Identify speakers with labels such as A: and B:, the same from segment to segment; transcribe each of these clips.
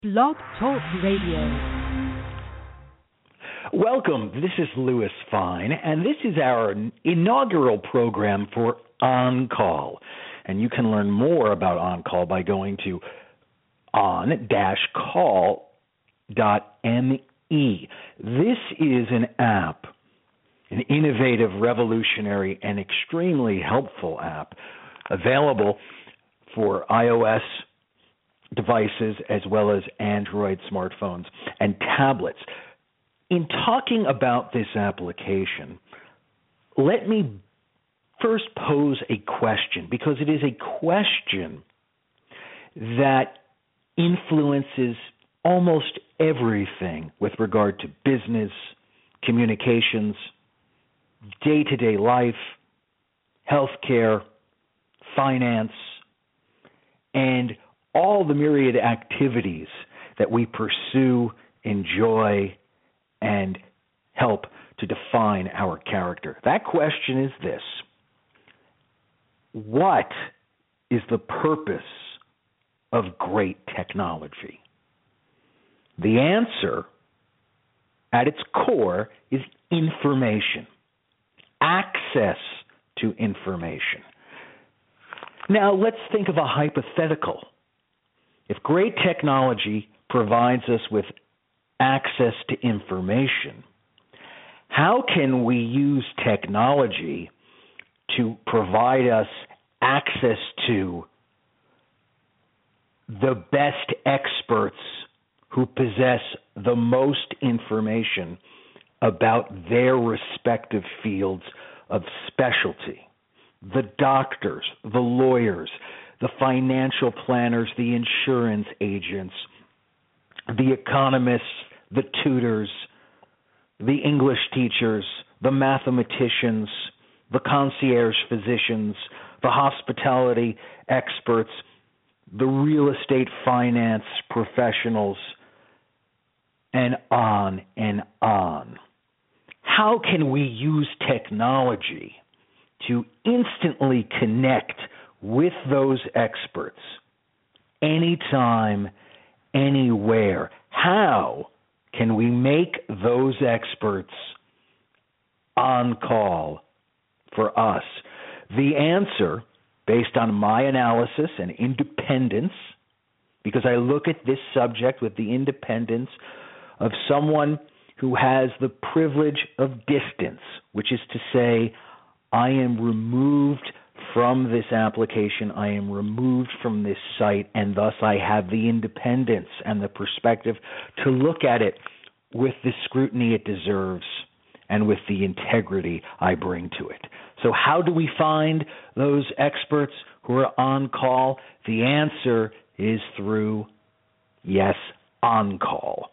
A: Blog Talk Radio.
B: Welcome. This is Louis Fine, and this is our inaugural program for On Call. And you can learn more about On Call by going to on-call.me. This is an app, an innovative, revolutionary, and extremely helpful app available for iOS devices as well as Android smartphones and tablets. In talking about this application, let me first pose a question, because it is a question that influences almost everything with regard to business, communications, day-to-day life, healthcare, finance, and all the myriad activities that we pursue, enjoy, and help to define our character. That question is this: what is the purpose of great technology? The answer, at its core, is information, access to information. Now, let's think of a hypothetical. If great technology provides us with access to information, how can we use technology to provide us access to the best experts who possess the most information about their respective fields of specialty? The doctors, the lawyers, the financial planners, the insurance agents, the economists, the tutors, the English teachers, the mathematicians, the concierge physicians, the hospitality experts, the real estate finance professionals, and on and on. How can we use technology to instantly connect with those experts anytime, anywhere? How can we make those experts on call for us? The answer, based on my analysis and independence, because I look at this subject with the independence of someone who has the privilege of distance, which is to say, I am removed from this application, I am removed from this site, and thus I have the independence and the perspective to look at it with the scrutiny it deserves and with the integrity I bring to it. So how do we find those experts who are on call? The answer is through, yes, On Call.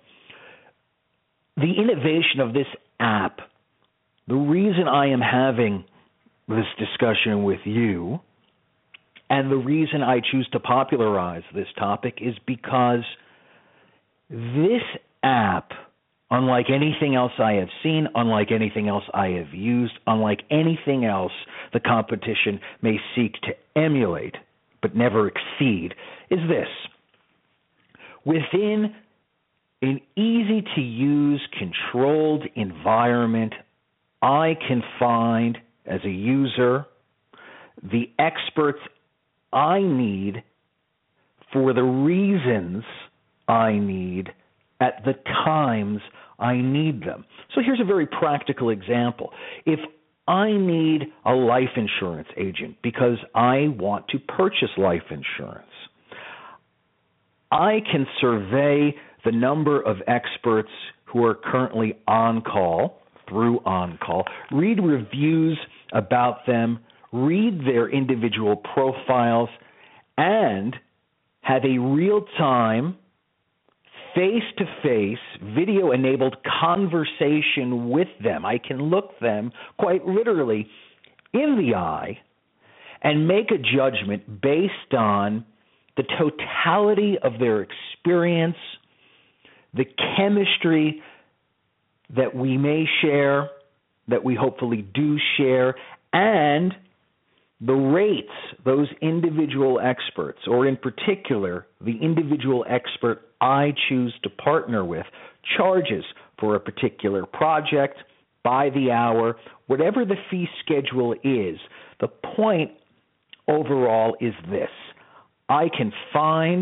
B: The innovation of this app, the reason I am having this discussion with you, and the reason I choose to popularize this topic, is because this app, unlike anything else I have seen, unlike anything else I have used, unlike anything else the competition may seek to emulate but never exceed, is this: within an easy-to-use, controlled environment, I can find, as a user, the experts I need for the reasons I need at the times I need them. So here's a very practical example. If I need a life insurance agent because I want to purchase life insurance, I can survey the number of experts who are currently on call through On Call, read reviews about them, read their individual profiles, and have a real-time, face-to-face, video-enabled conversation with them. I can look them quite literally in the eye and make a judgment based on the totality of their experience, the chemistry that we may share, that we hopefully do share, and the rates those individual experts, or in particular, the individual expert I choose to partner with charges for a particular project by the hour, whatever the fee schedule is. The point overall is this: I can find,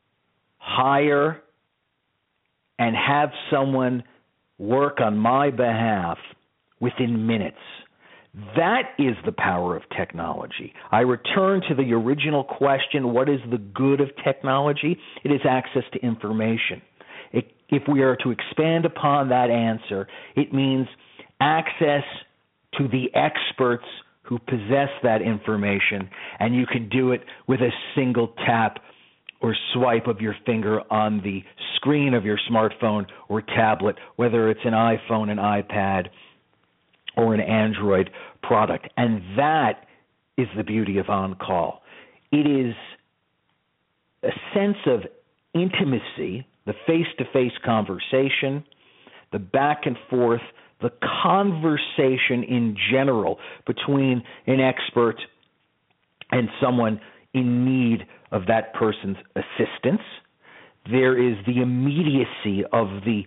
B: hire, and have someone work on my behalf within minutes. That is the power of technology. I return to the original question, what is the good of technology? It is access to information. If we are to expand upon that answer, it means access to the experts who possess that information, and you can do it with a single tap or swipe of your finger on the screen of your smartphone or tablet, whether it's an iPhone, an iPad, or an Android product. And that is the beauty of OnCall. It is a sense of intimacy, the face-to-face conversation, the back and forth, the conversation in general between an expert and someone in need of that person's assistance. There is the immediacy of the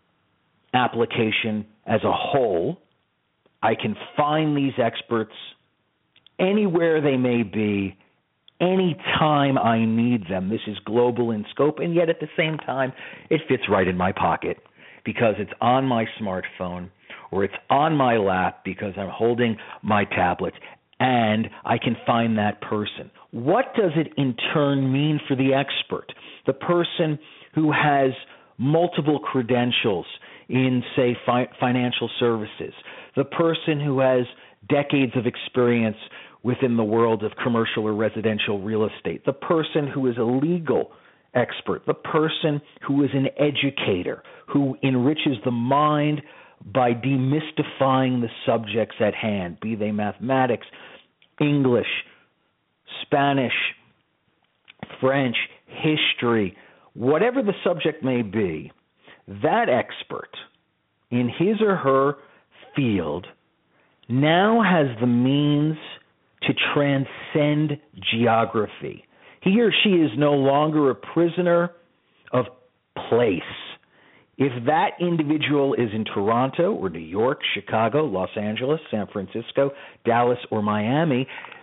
B: application as a whole. I can find these experts anywhere they may be, anytime I need them. This is global in scope, and yet at the same time, it fits right in my pocket because it's on my smartphone or it's on my lap because I'm holding my tablet, and I can find that person. What does it in turn mean for the expert, the person who has multiple credentials in, say, financial services, the person who has decades of experience within the world of commercial or residential real estate, the person who is a legal expert, the person who is an educator, who enriches the mind by demystifying the subjects at hand, be they mathematics, English, Spanish, French, history, whatever the subject may be. That expert in his or her field now has the means to transcend geography. He or she is no longer a prisoner of place. If that individual is in Toronto or New York, Chicago, Los Angeles, San Francisco, Dallas, or Miami,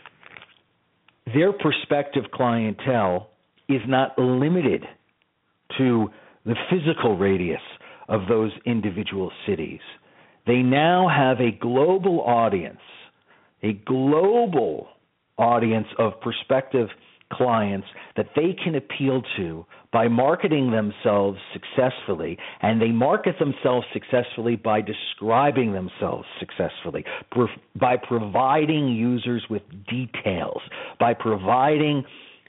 B: their prospective clientele is not limited to the physical radius of those individual cities. They now have a global audience of prospective clients that they can appeal to by marketing themselves successfully, and they market themselves successfully by describing themselves successfully, by providing users with details, by providing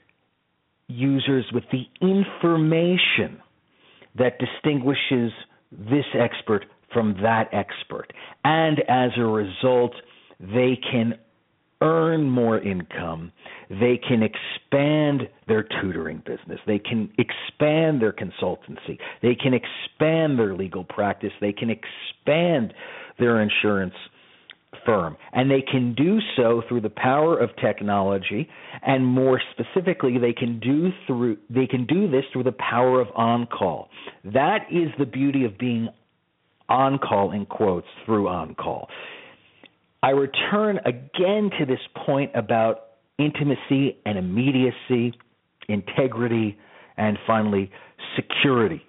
B: users with the information that distinguishes this expert from that expert. And as a result, they can earn more income. They can expand their tutoring business. They can expand their consultancy. They can expand their legal practice. They can expand their insurance firm. And they can do so through the power of technology, and more specifically, they can do this through the power of OnCall. That is the beauty of being on-call, in quotes, through OnCall. I return again to this point about intimacy and immediacy, integrity, and finally, security.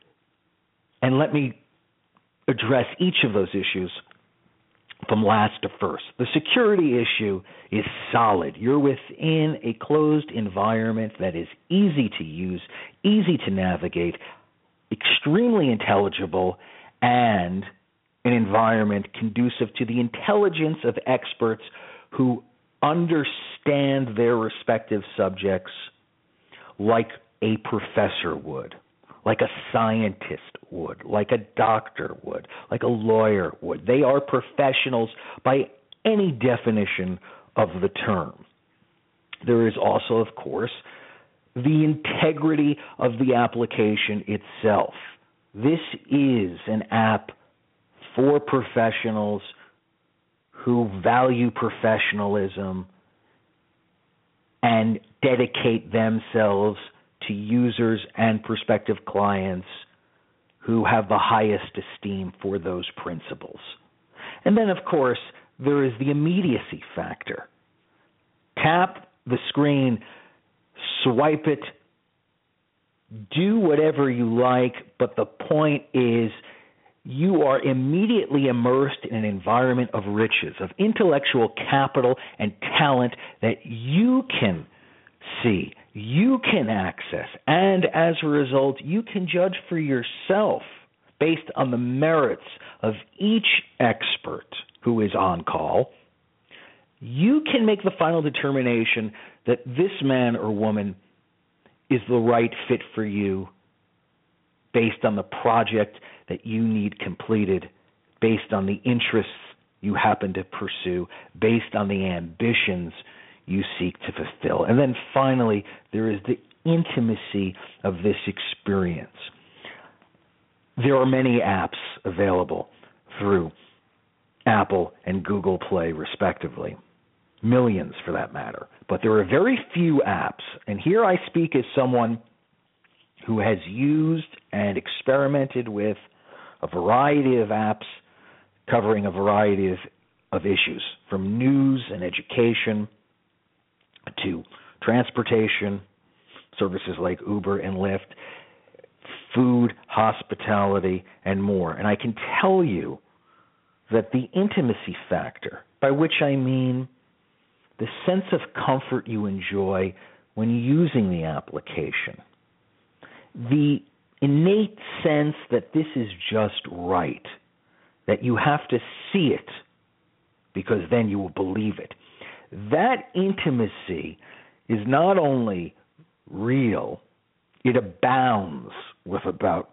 B: And let me address each of those issues from last to first. The security issue is solid. You're within a closed environment that is easy to use, easy to navigate, extremely intelligible, and an environment conducive to the intelligence of experts who understand their respective subjects like a professor would, like a scientist would, like a doctor would, like a lawyer would. They are professionals by any definition of the term. There is also, of course, the integrity of the application itself. This is an app for professionals who value professionalism and dedicate themselves to users and prospective clients who have the highest esteem for those principles. And then, of course, there is the immediacy factor. Tap the screen, swipe it, do whatever you like, but the point is you are immediately immersed in an environment of riches, of intellectual capital and talent that you can see, you can access, and as a result, you can judge for yourself based on the merits of each expert who is on call. You can make the final determination that this man or woman is the right fit for you based on the project that you need completed, based on the interests you happen to pursue, based on the ambitions you seek to fulfill. And then finally, there is the intimacy of this experience. There are many apps available through Apple and Google Play, respectively. Millions, for that matter. But there are very few apps, and here I speak as someone who has used and experimented with a variety of apps covering a variety of issues, from news and education to transportation, services like Uber and Lyft, food, hospitality, and more. And I can tell you that the intimacy factor, by which I mean the sense of comfort you enjoy when using the application, the innate sense that this is just right, that you have to see it because then you will believe it. That intimacy is not only real, it abounds with about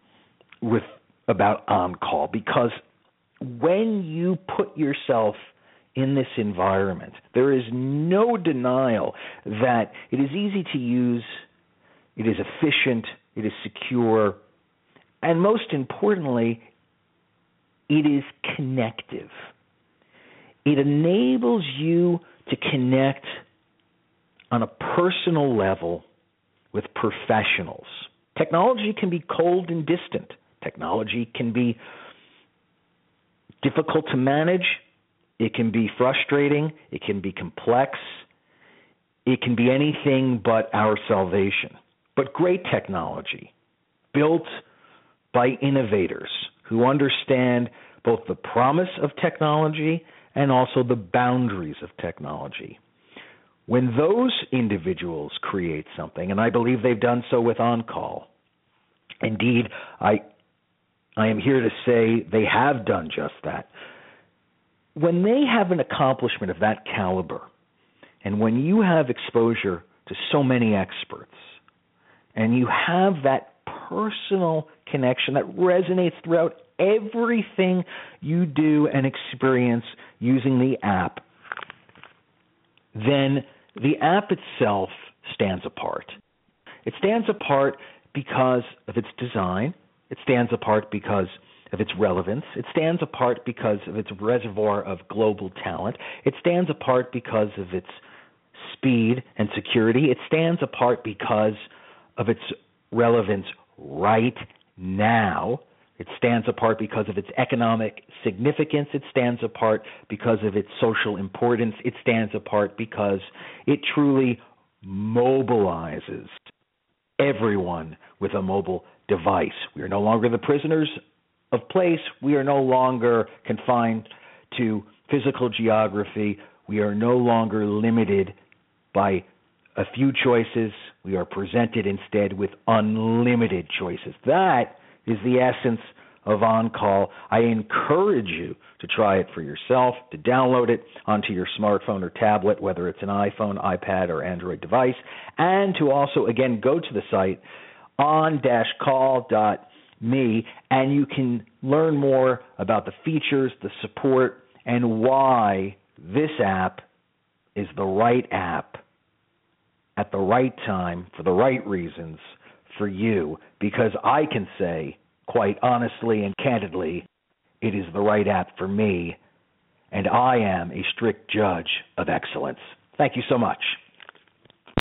B: on-call, because when you put yourself in this environment, there is no denial that it is easy to use, it is efficient, it is secure, and most importantly, it is connective. It enables you to connect on a personal level with professionals. Technology can be cold and distant. Technology can be difficult to manage. It can be frustrating. It can be complex. It can be anything but our salvation. But great technology, built by innovators who understand both the promise of technology and also the boundaries of technology. When those individuals create something, and I believe they've done so with OnCall, indeed, I am here to say they have done just that. When they have an accomplishment of that caliber, and when you have exposure to so many experts, and you have that personal connection that resonates throughout everything you do and experience using the app, then the app itself stands apart. It stands apart because of its design. It stands apart because of its relevance. It stands apart because of its reservoir of global talent. It stands apart because of its speed and security. It stands apart because of its relevance right now. It stands apart because of its economic significance. It stands apart because of its social importance. It stands apart because it truly mobilizes everyone with a mobile device. We are no longer the prisoners of place. We are no longer confined to physical geography. We are no longer limited by a few choices. We are presented instead with unlimited choices. That is the essence of OnCall. I encourage you to try it for yourself, to download it onto your smartphone or tablet, whether it's an iPhone, iPad, or Android device, and to also, again, go to the site on-call.me, and you can learn more about the features, the support, and why this app is the right app at the right time for the right reasons for you, because I can say, quite honestly and candidly, it is the right app for me, and I am a strict judge of excellence. Thank you so much.